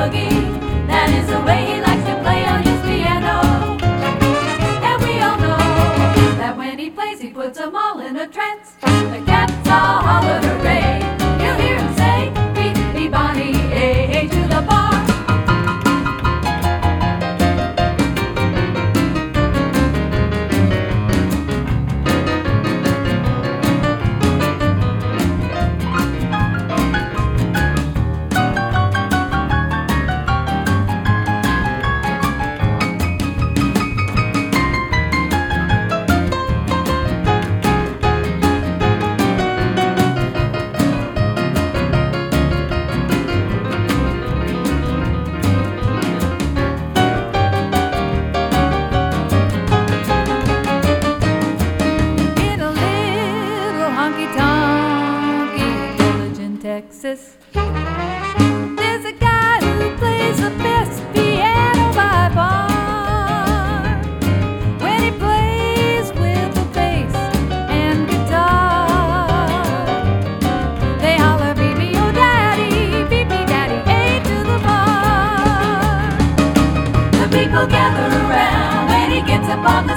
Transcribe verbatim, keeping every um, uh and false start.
boogie. That is the way he likes to play on his piano. And we all know that when he plays, he puts them all in a trance. The cats all holler hooray. You'll hear him say, beat me Bonnie, hey, hey, to the bar. Texas. There's a guy who plays the best piano by far. When he plays with the bass and guitar, they holler, beat me, oh daddy, beat me daddy, hey, to the bar. The people gather around when he gets up on the